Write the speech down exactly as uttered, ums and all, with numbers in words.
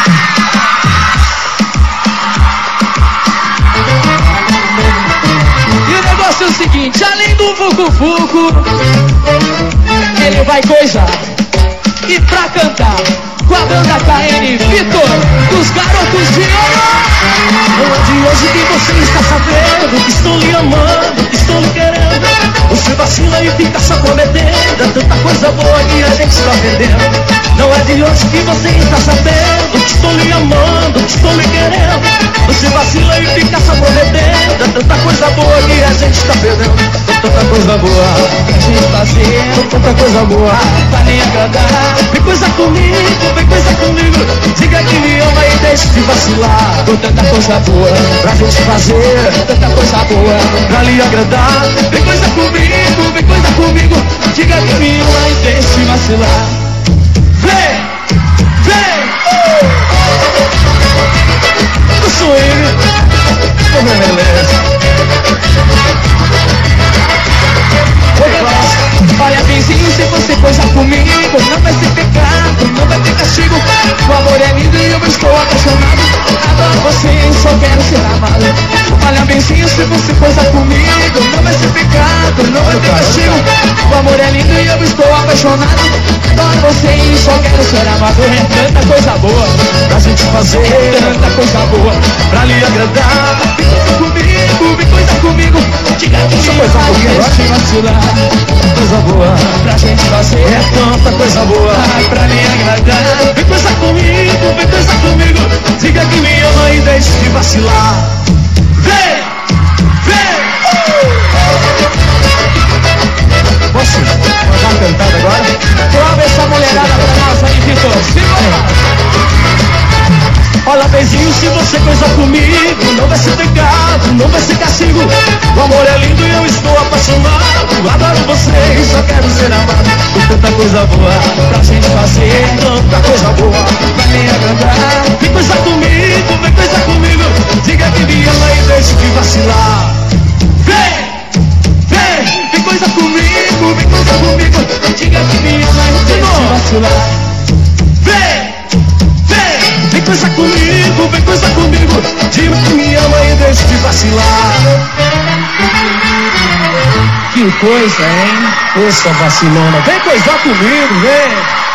E o negócio é o seguinte, além do vucu-vucu, ele vai coisar. E pra cantar, com a banda K N Vitor, dos Garotos de Ouro. Não é de hoje que você está sabendo que estou lhe amando, que estou lhe querendo. Você vacila e fica só prometendo tanta coisa boa que a gente está perdendo. Não é de hoje que você está sabendo que estou lhe amando, que estou lhe querendo. Você vacila e fica só prometendo tanta coisa boa que a gente está perdendo. Tanta coisa boa A gente fazendo tanta coisa boa pra nem agradar. Vem coisa comigo, vem coisa comigo. Diga que me ama e deixe de vacilar. Com tanta coisa boa Pra gente fazer tanta coisa boa pra lhe agradar. Vem coisa comigo, vem coisa comigo. Diga que me ama e deixe de vacilar. Vem, vem. Eu sou ele, o beleza. Olha, benzinho, se você coisa comigo, não vai ser pecado, não vai ter castigo. O amor é lindo e eu estou apaixonado. Adoro você e só quero ser amado. Olha, benzinho, se você coisa comigo, não vai ser pecado, não vai ter castigo. O amor é lindo e eu estou apaixonado. Adoro você e só quero ser amado. É tanta coisa boa Pra gente fazer tanta coisa boa pra lhe agradar. Vem coisa comigo, vem coisa comigo. Diga que me coisa ama e comigo, deixe de vacilar. Coisa boa Pra gente fazer é tanta coisa boa pra lhe agradar. Vem coisa comigo, vem coisa comigo. Diga que me ama e deixe de vacilar. Vem, vem. Posso mandar uma cantada agora? Prova essa mulherada pra nós aí, Vitor. Segura! Olha, beijinho, se você coisa comigo, não vai ser pecado, não vai ser castigo. O amor é lindo e eu estou apaixonado. Adoro você e só quero ser amado. Com tanta coisa boa Pra gente fazer tanta coisa boa pra lhe agradar. Vem coisa comigo, vem coisa comigo. Diga que me ama e deixe de vacilar. Vem, vem, vem coisa comigo, vem coisa comigo. Diga que me ama e deixe de vacilar. Vem, vem, vem coisa comigo, vem coisa comigo. Diga que me ama e deixe de vacilar. Que coisa, hein? Essa vacilona, vem coisar comigo, vem.